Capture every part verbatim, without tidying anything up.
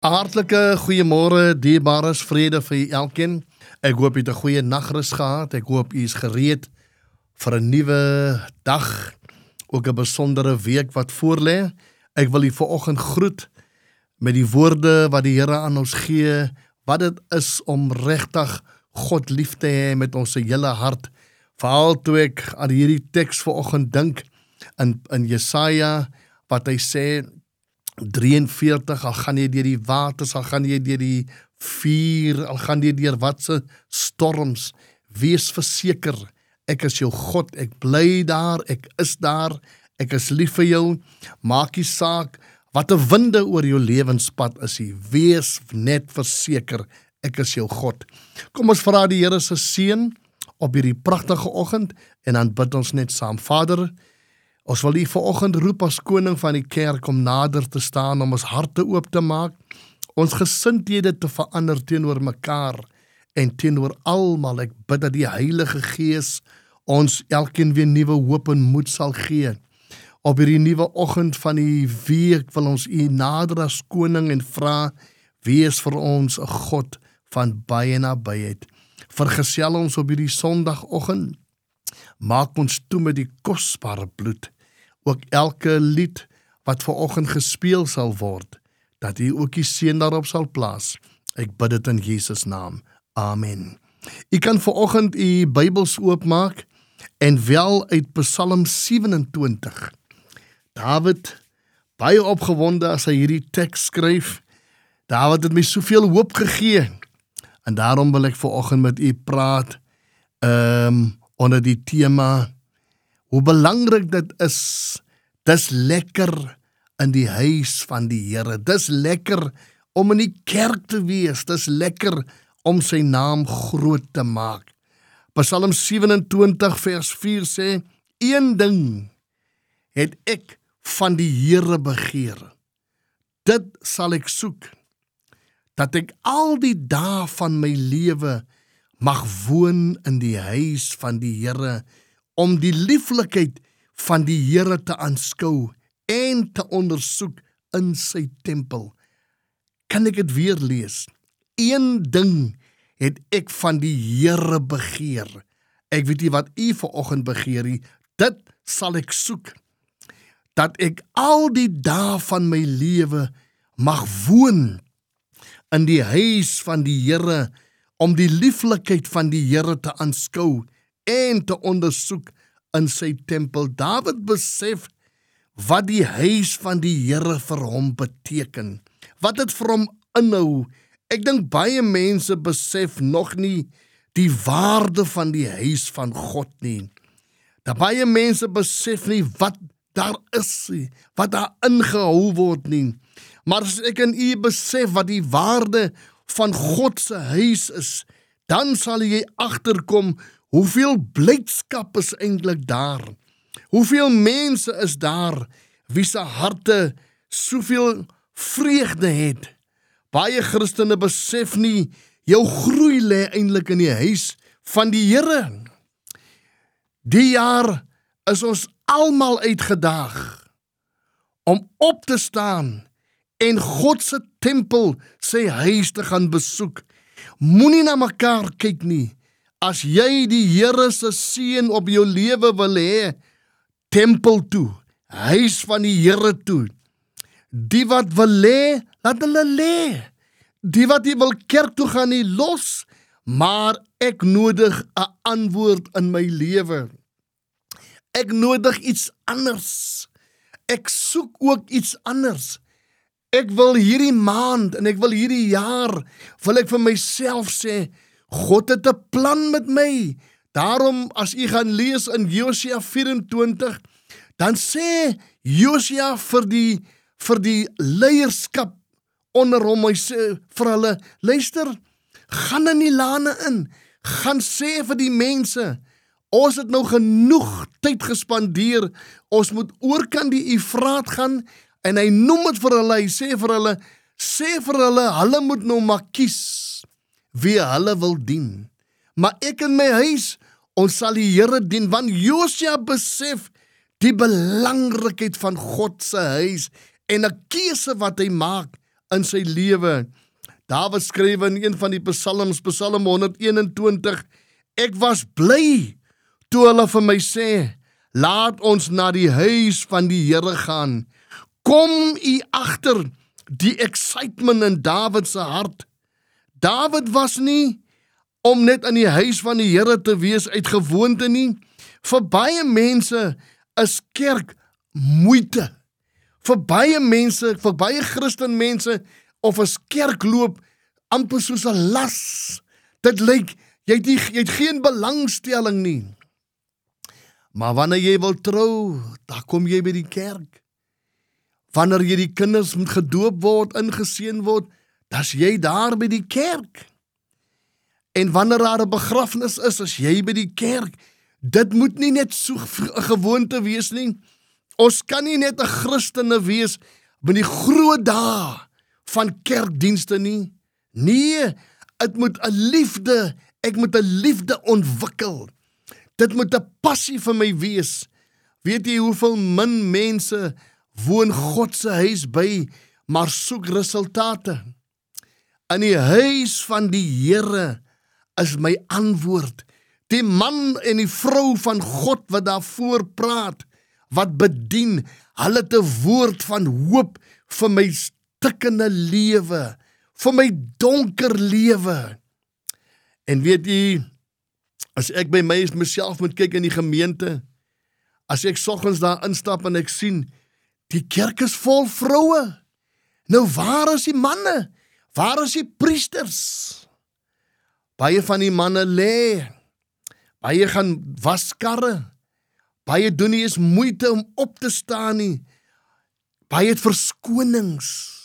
Hartlike goeiemôre, dierbares, vrede vir elkeen. Ek hoop jy het 'n goeie nagrus gehad. Ek hoop jy is gereed vir 'n nuwe dag, ook 'n besondere week wat voorlê. Ek wil u vanoggend groet met die woorde wat die Here aan ons gee, wat dit is om regtig God lief te hê met ons hele hart. Veral toe ek aan hierdie teks vanoggend dink in in Jesaja wat hy sê drie en veertig, al gaan jy deur die waters, al gaan jy deur die vuur, al gaan jy deur watse storms, wees verseker, ek is jou God, ek bly daar, ek is daar, ek is lief vir jou, maak nie saak, wat 'n winde oor jou lewenspad is, jy, wees net verseker, ek is jou God. Kom ons vra die Here se seën op hierdie pragtige oggend, en dan bid ons net saam. Vader, ons wil u vanoggend roep as koning van die kerk om nader te staan, om ons harte oop te maak, ons gesindhede te verander teenoor mekaar en teenoor almal. Ek bid dat die Heilige Gees ons elkeen weer nuwe hoop en moed sal gee. Op hierdie nuwe oggend van die week wil ons u nader as koning en vra, wees vir ons 'n God van baie nabyheid. Vergesel ons op hierdie Sondagoggend, maak ons toe met die kosbare bloed, ook elke lied wat vanoggend gespeel sal word, dat u ook die seën daarop sal plaas. Ek bid dit in Jesus naam. Amen. U kan vanoggend u Bybels oopmaak en wel uit Psalm sewe en twintig. Dawid, baie opgewonde as hy hierdie teks skryf. Dawid het my soveel hoop gegee. En daarom wil ek vanoggend met u praat um, onder die tema, hoe belangrik dit is, dis lekker in die huis van die Here, dis lekker om in die kerk te wees, dis lekker om sy naam groot te maak. Psalm sewe en twintig vers vier sê, een ding het ek van die Here begeer, dit sal ek soek, dat ek al die dae van my lewe mag woon in die huis van die Here, om die lieflikheid van die Here te aanskou en te ondersoek in sy tempel. Kan ek dit weer lees? Een ding het ek van die Here begeer. Ek weet nie wat u vanoggend begeer nie, dit sal ek soek, dat ek al die dae van my lewe mag woon in die huis van die Here, om die lieflikheid van die Here te aanskou en te ondersoek in sy tempel. Dawid besef wat die huis van die Here vir hom beteken, wat dit vir hom inhou. Ek dink baie mense besef nog nie die waarde van die huis van God nie. Dat baie mense besef nie wat daar is nie, wat daar ingehou word nie. Maar as ek en u besef wat die waarde van God se huis is, dan sal jy agterkom hoeveel blydskap is eintlik daar. Hoeveel mense is daar wie se harte soveel vreugde het. Baie Christene besef nie jou groei lê eintlik in die huis van die Here. Die jaar is ons almal uitgedaag om op te staan en God se tempel, sy huis te gaan besoek. Moenie na mekaar kyk nie. As jy die Here se seën op jou lewe wil hê, tempel toe, huis van die Here toe. Die wat wil lê, laat hulle lê. Die wat nie wil kerk toe gaan nie, los. Maar ek nodig 'n antwoord in my lewe. Ek nodig iets anders. Ek soek ook iets anders. Ek wil hierdie maand en ek wil hierdie jaar, wil ek vir myself sê, God het 'n plan met my. Daarom as u gaan lees in Josua vyf en twintig, dan sê Josua vir die, vir die leierskap onder hom, hy sê vir hulle, luister, gaan in die lane in, gaan sê vir die mense, ons het nou genoeg tyd gespandeer, ons moet oorkant die Efraat gaan, en hy noem het vir hulle, hy sê vir hulle, sê vir hulle, hulle moet nou maar kies, wie hulle wil dien. Maar ek in my huis, ons sal die Here dien, want Josua besef die belangrikheid van God se huis, en 'n keuse wat hy maak, in sy lewe. Dawid skryf in een van die psalms, Psalm honderd eenentwintig, ek was bly toe hulle vir my sê, laat ons na die huis van die Here gaan. Kom u agter die excitement in Dawid se hart. Dawid was nie om net in die huis van die Here te wees uit gewoonte nie. Vir baie mense is kerk moeite. Vir baie mense, vir baie Christen mense, of as kerkloop amper soos 'n las. Dit lyk, jy het, nie, jy het geen belangstelling nie. Maar wanneer jy wil trou, dan kom jy by die kerk. Wanneer jy die kinders moet gedoop word, ingeseën word, dan's jy daar by die kerk. En wanneer daar 'n begrafnis is, is jy by die kerk. Dit moet nie net so 'n gewoonte wees nie. Ons kan nie net 'n Christene wees by die groot dae van kerkdienste nie. Nee, dit moet 'n liefde, ek moet 'n liefde ontwikkel. Dit moet 'n passie vir my wees. Weet jy hoeveel min mense woon God se huis by, maar soek resultate? In die huis van die Here is my antwoord. Die man en die vrou van God wat daarvoor praat, wat bedien, hulle het 'n woord van hoop vir my stikkende lewe, vir my donker lewe. En weet jy, as ek by my myself moet kyk in die gemeente, as ek soggens daar instap en ek sien, die kerk is vol vroue. Nou waar is die manne? Waar is die priesters? Baie van die manne lê, baie gaan waskarre, baie doen nie eens moeite om op te staan nie, baie het verskonings.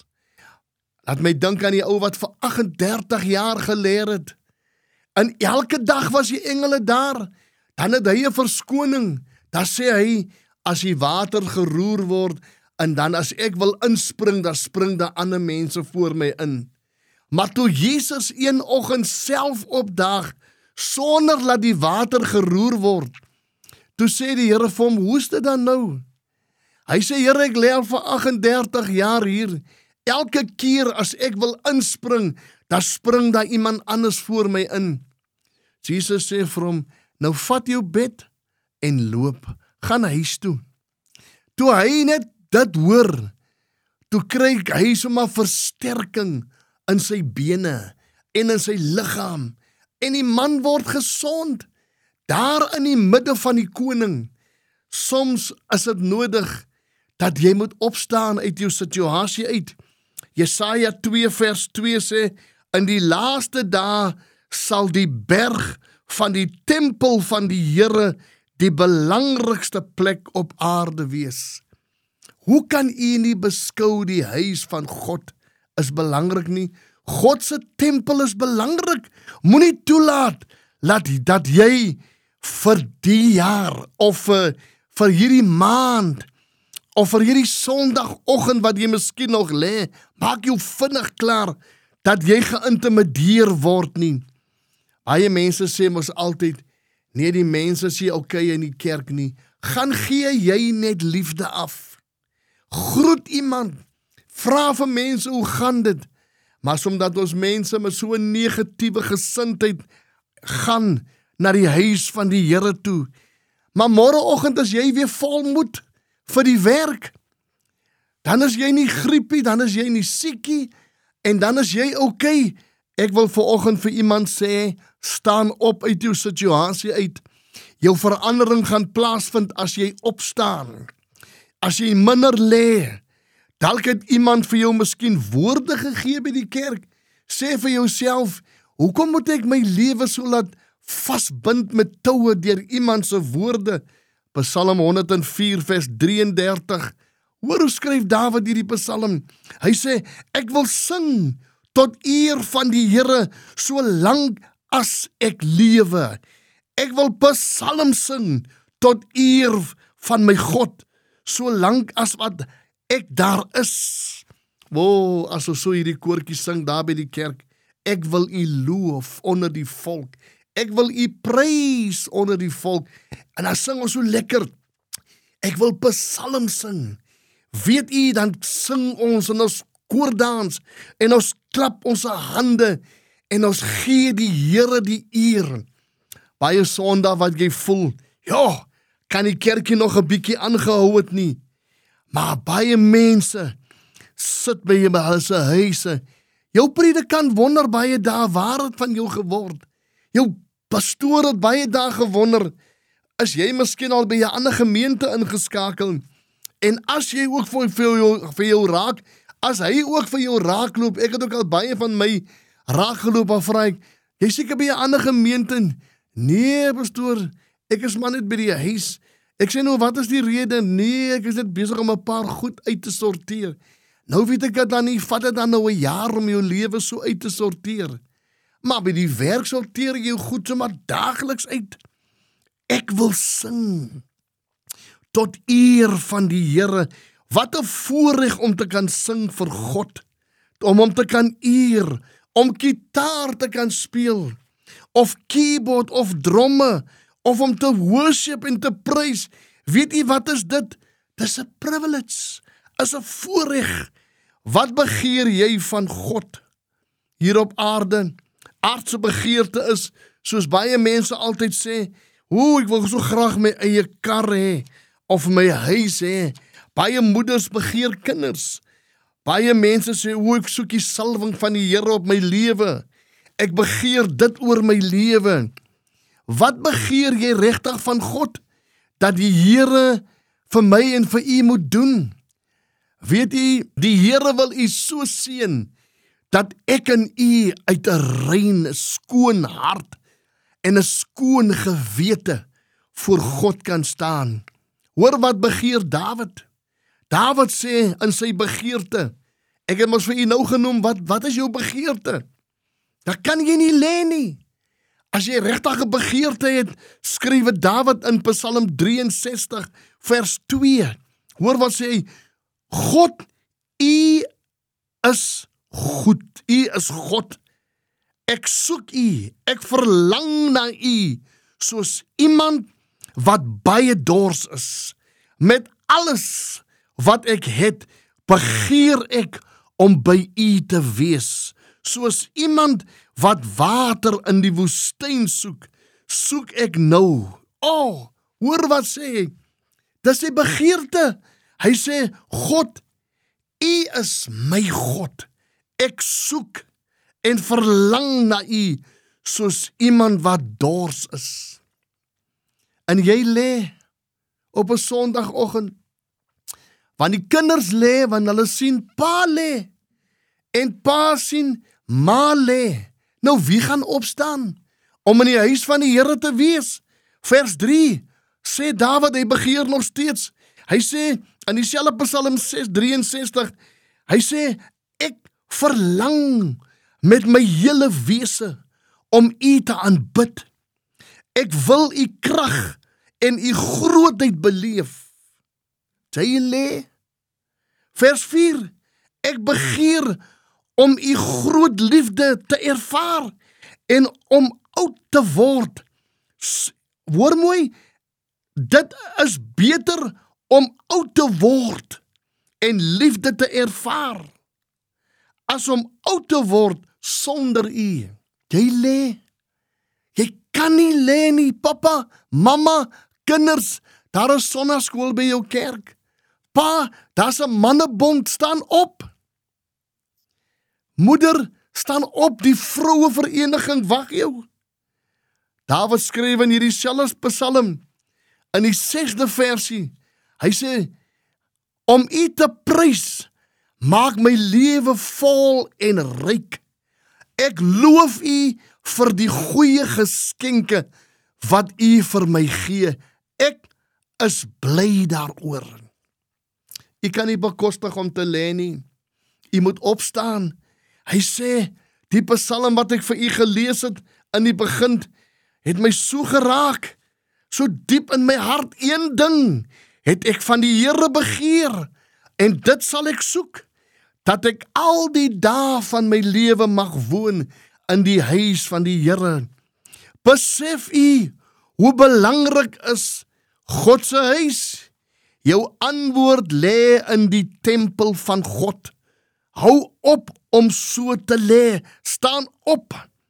Laat my dink aan die ou wat vir agt en dertig jaar geleer het, en elke dag was die engele daar, dan het hy 'n verskoning, dan sê hy, as die water geroer word, en dan as ek wil inspring, dan spring daar ander mense voor my in. Maar toe Jesus een oggend self opdaag, sonder dat die water geroer word, toe sê die Here vir hom, hoe is dit dan nou? Hy sê, Here, ek lê al vir agt en dertig jaar hier, elke keer as ek wil inspring, dan spring daar iemand anders voor my in. Jesus sê vir hom, nou vat jou bed en loop, gaan huis toe. Toe hy net dit hoor, toe kry hy sommer versterking in sy bene en in sy liggaam, en die man word gesond, daar in die midde van die koning. Soms is dit nodig, dat jy moet opstaan uit jou situasie uit. Jesaja twee vers twee sê, in die laaste dae sal die berg van die tempel van die Here die belangrikste plek op aarde wees. Hoe kan u nie beskou die huis van God is belangrik nie? God se tempel is belangrik. Moenie toelaat laat dat jy vir die jaar of vir, vir hierdie maand of vir hierdie sondagoggend wat jy miskien nog lê, maak jou vinnig klaar dat jy geïntimideer word nie. Baie mense sê mos altyd, nee, die mense sê okay in die kerk nie. Gaan gee jy net liefde af. Groet iemand, vra vir mense hoe gaan dit, maar omdat ons mense met so 'n negatiewe gesindheid gaan na die huis van die Here toe, maar môreoggend as jy weer vol moed vir die werk, dan is jy nie griepie, dan is jy nie siekie, en dan is jy okay. Ek wil vanoggend vir iemand sê, staan op uit jou situasie uit. Jou verandering gaan plaasvind as jy opstaan. As jy minder lê, dalk het iemand vir jou miskien woorde gegee by die kerk. Sê vir jouself, hoekom moet ek my lewe so laat vasbind met toue deur iemand se woorde? Psalm honderd en vier vers drie en dertig. Hoor hoe skryf Dawid hierdie psalm. Hy sê, ek wil sing tot eer van die Here solank as ek lewe. Ek wil psalm sing tot eer van my God solank as wat ek daar is. O, as ons so hierdie koortjie sing daar by die kerk, ek wil u loof onder die volk. Ek wil u prys onder die volk. En dan sing ons so lekker. Ek wil psalm sing. Weet u, dan sing ons en ons koordans en ons klap ons hande en ons gee die Here die eer. Baie Sondag wat jy voel, ja, kan die kerkie nog 'n bietjie aangehou het nie. Maar baie mense sit by hulle se huise. Jou predikant wonder baie dae waar het van jou geword. Jou pastoor het baie dae gewonder, is jy miskien al by 'n ander gemeente ingeskakel? En as jy ook vir, vir, jou, vir jou raak, as hy ook vir jou raakloop, ek het ook al baie van my raakgeloop, en vra ek, jy seker by 'n ander gemeente? Nee, pastoor, ek is maar net by die huis. Ek sê nou, wat is die rede? Nee, ek is net besig om 'n paar goed uit te sorteer. Nou weet ek dit dan nie, vat dit dan nou 'n jaar om jou lewe so uit te sorteer. Maar by die werk sorteer jy jou goed sommer daagliks uit. Ek wil sing tot eer van die Here. Wat 'n voorreg om te kan sing vir God, om hom te kan eer, om gitaar te kan speel, of keyboard, of dromme, of om te worship en te prys. Weet jy wat is dit? Dis 'n privilege, is 'n voorreg. Wat begeer jy van God hier op aarde? Aardse begeerte is, soos baie mense altyd sê, o, ek wil so graag my eie kar hê, of my huis hê. Baie moeders begeer kinders. Baie mense sê, o, ek soek die salwing van die Here op my lewe. Ek begeer dit oor my lewe. Wat begeer jy regtig van God? Dat die Here vir my en vir u moet doen. Weet u, die Here wil u so seën, dat ek en u uit 'n rein, skoon hart en 'n skoon gewete voor God kan staan. Hoor wat begeer Dawid. Dawid sê in sy begeerte, ek het mos vir u nou genoem, wat, wat is jou begeerte? Dat kan jy nie lê nie. As jy regtig 'n begeerte het, skryf Dawid in Psalm drieënsestig vers twee. Hoor wat sê hy, God, u is goed, u is God. Ek soek u, ek verlang na u, soos iemand wat baie dors is. Met alles wat ek het, begeer ek om by u te wees. Soos iemand wat water in die woestyn soek, soek ek nou. O, oh, hoor wat sê hy? Dis sy begeerte. Hy sê, God, u is my God. Ek soek en verlang na u, soos iemand wat dors is. En jy lê op 'n Sondagoggend, want die kinders lê, want hulle sien pa lê, en pa sien ma lê. Nou wie gaan opstaan om in die huis van die Here te wees? Vers drie sê Dawid, hy begeer nog steeds. Hy sê in dieselfde Psalm drieënsestig, hy sê, ek verlang met my hele wese om u te aanbid. Ek wil u krag en u grootheid beleef. Jy lê. Vers vier, ek begeer om u groot liefde te ervaar en om oud te word. Hoor mooi, dit is beter om oud te word en liefde te ervaar, as om oud te word sonder u. Jy lê. Jy kan nie lê nie, papa, mama, kinders, daar is sonnaskool by jou kerk. Pa, daar's 'n mannebond, staan op. Moeder, staan op, die vroue vereniging wag jou. Dawid skryf in hierdie selfde Psalm, in die sesde versie, hy sê, om u te prys, maak my lewe vol en ryk. Ek loof u vir die goeie geskenke wat u vir my gee. Ek is bly daaroor. U kan nie bekostig om te lê nie. U moet opstaan. Hy sê, die Psalm wat ek vir u gelees het in die begin, het my so geraak, so diep in my hart. Een ding het ek van die Here begeer, en dit sal ek soek, dat ek al die dae van my lewe mag woon in die huis van die Here. Besef u hoe belangrik is God se huis? Jou antwoord lê in die tempel van God. Hou op om so te lê. Staan op.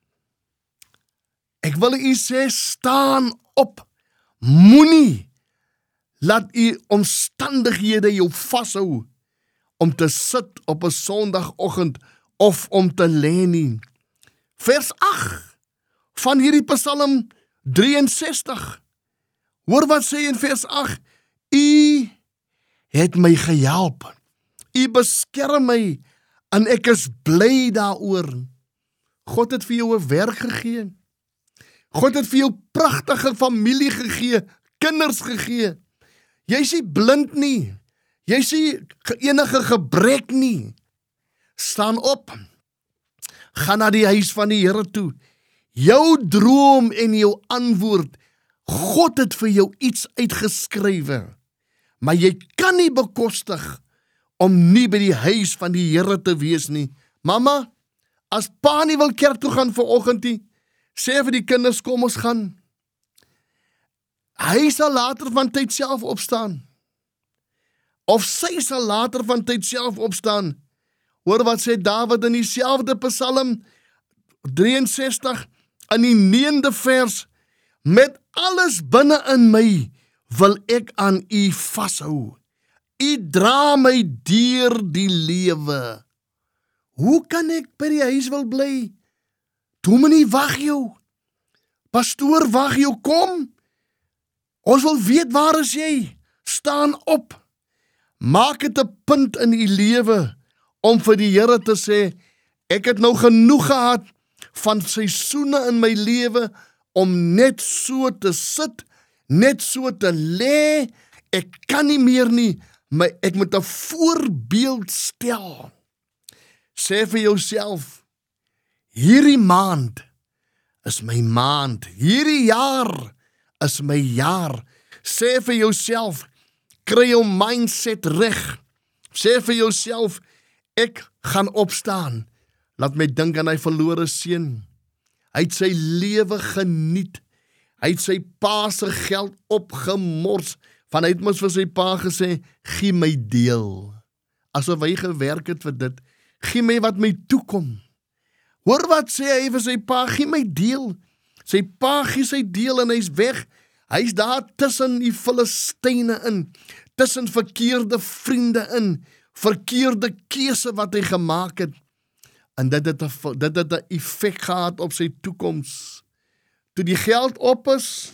Ek wil u sê, staan op. Moenie laat u omstandighede jou vashou om te sit op 'n Sondagoggend of om te lê nie. Vers agt van hierdie Psalm drieënsestig. Hoor wat sê in vers agt. U het my gehelp. U beskerm my en ek is bly daaroor. God het vir jou 'n werk gegee. God het vir jou pragtige familie gegee, kinders gegee. Jy is nie blind nie. Jy is nie enige gebrek nie. Staan op. Gaan na die huis van die Here toe. Jou droom en jou antwoord. God het vir jou iets uitgeskrywe. Maar jy kan nie bekostig om nie by die huis van die Here te wees nie. Mamma, as pa nie wil kerk toe gaan vanoggend nie, sê vir die kinders, kom ons gaan. Hy sal later van tyd self opstaan. Of sy sal later van tyd self opstaan. Hoor wat sê Dawid in dieselfde Psalm drieënsestig, in die negende vers, met alles binne in my, wil ek aan u vashou. U dra my deur die lewe. Hoe kan ek by die huis wil bly? Dominee, wag jou. Pastoor, wag jou, kom. Ons wil weet, waar is jy? Staan op. Maak het 'n punt in u lewe om vir die Here te sê, ek het nou genoeg gehad van seisoene in my lewe om net so te sit, net so te lê. Ek kan nie meer nie, maar ek moet 'n voorbeeld stel. Sê vir jouself, hierdie maand is my maand, hierdie jaar is my jaar. Sê vir jouself, kry jou mindset reg. Sê vir jouself, ek gaan opstaan. Laat my dink aan hy verlore seun. Hy het sy lewe geniet. Hy het sy pa se geld opgemors. Van hy het mos vir sy pa gesê, gee my deel. Asof hy gewerk het vir dit. Gee my wat my toekom. Hoor wat sê hy vir sy pa, gee my deel. Sy pa gee sy deel en hy's weg. Hy's daar tussen die Filistyne in, tussen verkeerde vriende in, verkeerde keuse wat hy gemaak het. En dit het 'n dit het 'n effek gehad op sy toekoms. Toe die geld op is,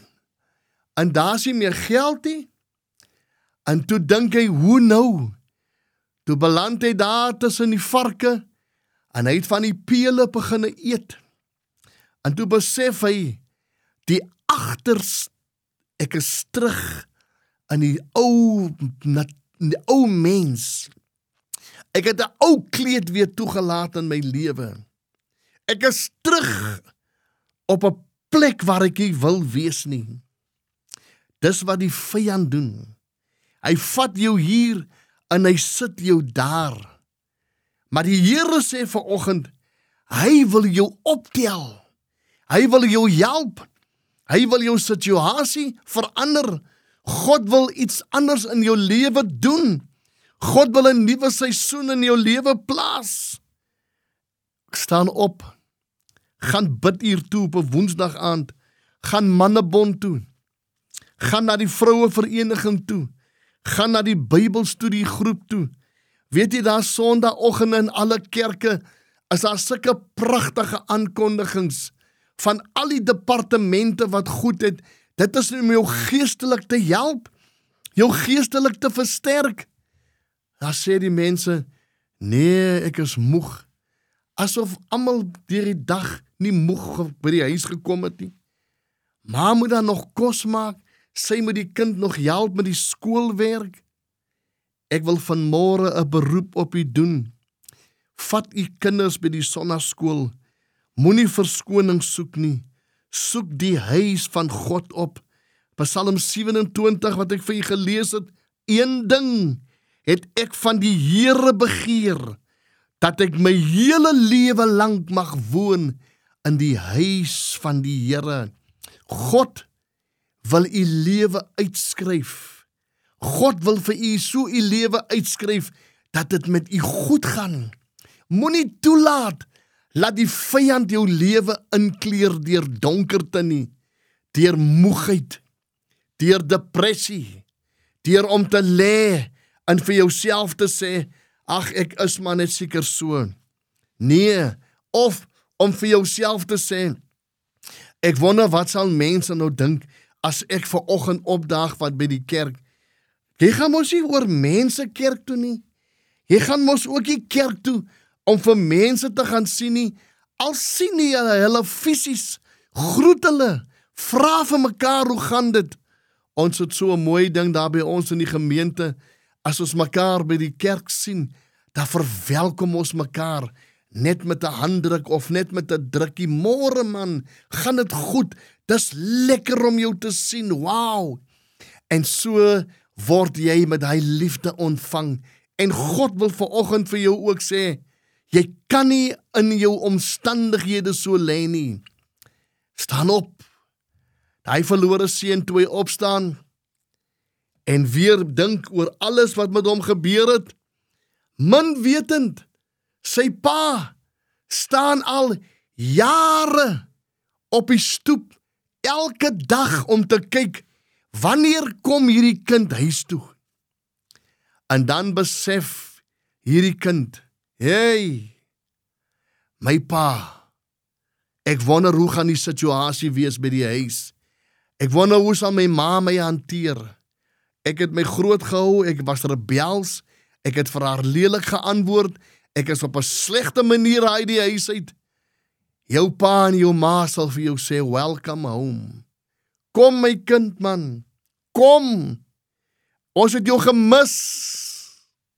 en daar is nie meer geld nie, en toe dink hy, hoe nou? Toe beland hy daar tussen die varke, en hy het van die pele beginne eet. En toe besef hy, die agters, ek is terug in die ou, in die ou mens. Ek het 'n ou kleed weer toegelaat in my lewe. Ek is terug op 'n plek waar ek nie wil wees nie. Dis wat die vyand doen. Hy vat jou hier en hy sit jou daar. Maar die Here sê vanoggend, hy wil jou optel. Hy wil jou help. Hy wil jou situasie verander. God wil iets anders in jou lewe doen. God wil 'n nuwe seisoen in jou lewe plaas. Staan op. Gaan bid hier toe op 'n Woensdag aand. Gaan mannebond toe. Gaan na die vrouevereniging toe. Gaan na die Bybelstudiegroep toe. Weet jy, daar Sondagoggend in alle kerke is daar sulke pragtige aankondigings van al die departemente wat goed het. Dit is om jou geestelik te help, jou geestelik te versterk. Daar sê die mense, nee, ek is moeg. Asof almal deur die dag nie moeg by die huis gekom het nie. Ma moet dan nog kos maak, sy moet die kind nog help met die skoolwerk. Ek wil vanmôre 'n beroep op u doen. Vat u kinders by die sonnaskool. Moenie verskoning soek nie. Soek die huis van God op. Psalm sewe en twintig wat ek vir u gelees het, een ding het ek van die Here begeer, dat ek my hele lewe lank mag woon in die huis van die Here. God wil u lewe uitskryf. God wil vir u so u lewe uitskryf, dat dit met u goed gaan. Moenie toelaat laat die vyand jou lewe inkleer deur donkerte nie, deur moegheid, deur depressie, deur om te lê en vir jouself te sê, ag ek is maar net seker so. Nee, of om vir jouself te sê, ek wonder wat sal mense nou dink as ek vanoggend opdaag wat by die kerk. Jy gaan mos nie oor mense kerk toe nie. Jy gaan mos ook nie kerk toe om vir mense te gaan sien nie. Al sien nie hulle, hulle fisies, groet hulle, vra vir mekaar hoe gaan dit. Ons het so 'n mooi ding daar by ons in die gemeente, as ons mekaar by die kerk sien, dan verwelkom ons mekaar, net met 'n handdruk of net met 'n drukkie. Môre man, gaan dit goed, dis lekker om jou te sien, wow. En so word jy met hy liefde ontvang, en God wil vanoggend vir jou ook sê, jy kan nie in jou omstandighede so lê nie. Staan op. Hy verlore seun toe hy opstaan en weer dink oor alles wat met hom gebeur het. Min wetend, sy pa staan al jare op die stoep elke dag om te kyk wanneer kom hierdie kind huis toe. En dan besef hierdie kind, hey, my pa, ek wonder hoe gaan die situasie wees by die huis. Ek wonder hoe sal my ma my hanteer. Ek het my groot gehou, ek was rebels, ek het vir haar lelik geantwoord, ek is op 'n slegte manier uit die huis uit. Jou pa en jou ma sal vir jou sê, welcome home. Kom my kind man, kom. Ons het jou gemis.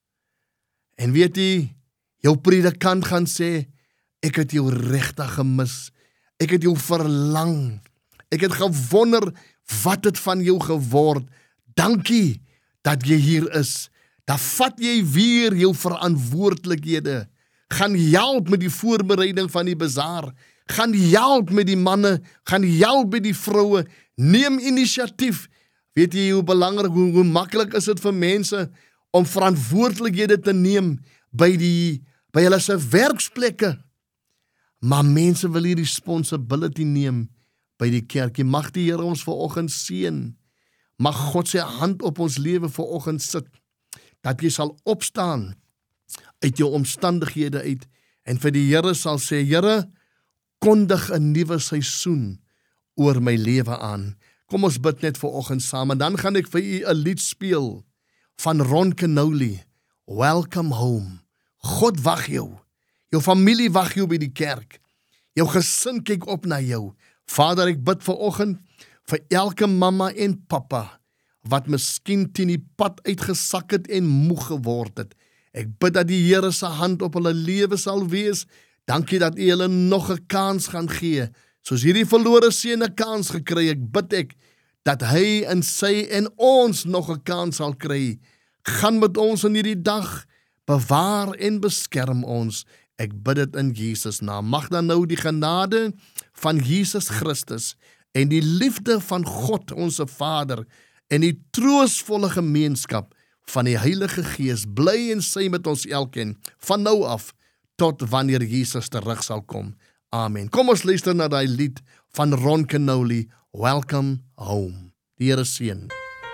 En weet jy, jou predikant gaan sê, ek het jou regtig gemis. Ek het jou verlang. Ek het gewonder, wat het van jou geword. Dankie dat jy hier is. Dan vat jy weer jou verantwoordelikhede. Gaan help met die voorbereiding van die bazaar. Gaan help met die manne. Gaan help met die vroue. Neem inisiatief. Weet jy hoe belangrik, hoe, hoe maklik is dit vir mense om verantwoordelikhede te neem by die by hulle se werksplekke. Maar mense wil die responsibility neem by die kerkie. Mag die Here ons vanoggend seën. Mag God sy hand op ons lewe vanoggend sit, dat jy sal opstaan uit jou omstandighede uit en vir die Here sal sê, Here, kondig 'n nuwe seisoen oor my lewe aan. Kom ons bid net vanoggend saam, en dan gaan ek vir u 'n lied speel van Ron Kenoly, Welcome Home. God wag jou. Jou familie wag jou by die kerk. Jou gesin kyk op na jou. Vader, ek bid vanoggend vir elke mamma en pappa wat miskien teen die pad uitgesak het en moeg geword het. Ek bid dat die Here se hand op hulle lewe sal wees. Dankie dat u hulle nog 'n kans gaan gee. Soos hierdie verlore seun 'n kans gekry, ek bid ek dat hy en sy en ons nog 'n kans sal kry. Gaan met ons in hierdie dag, bewaar en beskerm ons. Ek bid dit in Jesus naam. Mag dan nou die genade van Jesus Christus en die liefde van God ons Vader en die troostvolle gemeenskap van die Heilige Gees bly en sy met ons elkeen van nou af tot wanneer Jesus terug sal kom. Amen. Kom ons luister na daai lied van Ron Kenoly, Welcome Home. Die Here seën.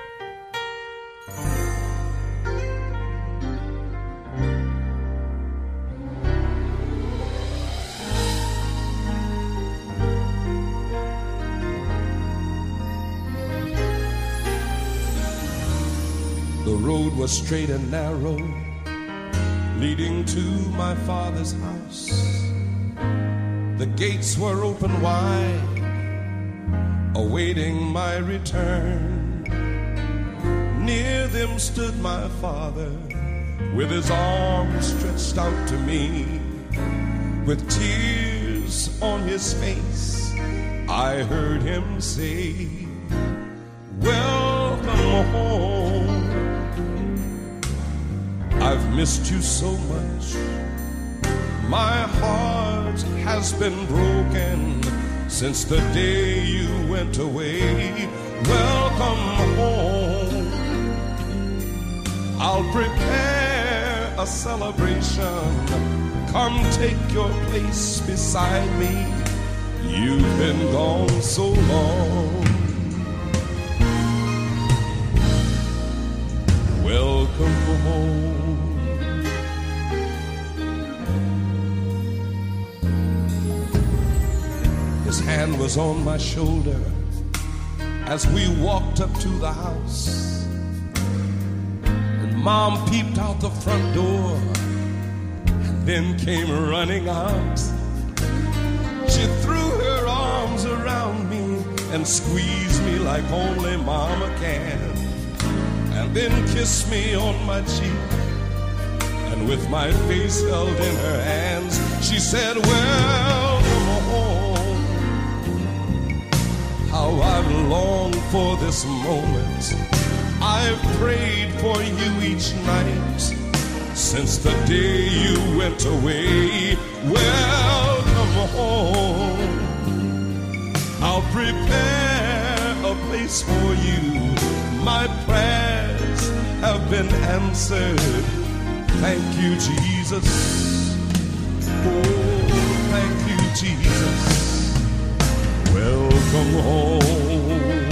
The road was straight and narrow, leading to my Father's house. The gates were open wide, awaiting my return. Near them stood my Father, with his arms stretched out to me. With tears on his face, I heard him say, welcome home. I've missed you so much. My heart has been broken since the day you went away. Welcome home. I'll prepare a celebration. Come take your place beside me. You've been gone so long. Welcome home. His hand was on my shoulder as we walked up to the house. And Mom peeped out the front door and then came running out. She threw her arms around me and squeezed me like only Mama can, and then kissed me on my cheek. And with my face held in her hands, she said, welcome home. How I've longed for this moment. I've prayed for you each night since the day you went away. Welcome home. I'll prepare a place for you. My prayers have been answered. Thank you, Jesus. Oh, thank you, Jesus. Welcome home.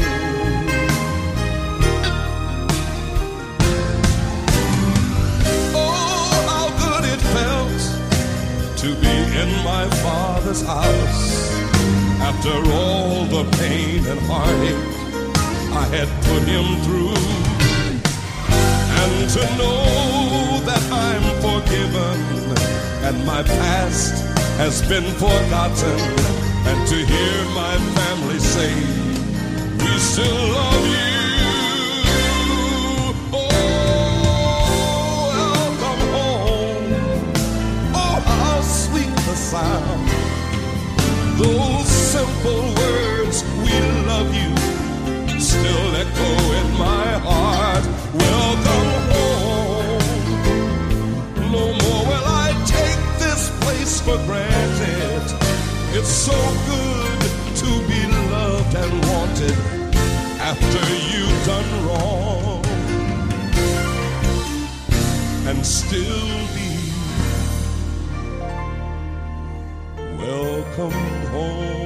Oh, how good it felt to be in my Father's house after all the pain and heartache I had put him through, and to know that I'm forgiven and my past has been forgotten, and to hear my family say we still love you. Oh, welcome home. Oh, how sweet the sound. Those simple words, we love you, still echo in my heart. Welcome home. No more will I take this place for granted. It's so good to be loved and wanted after you've done wrong, and still be welcome home.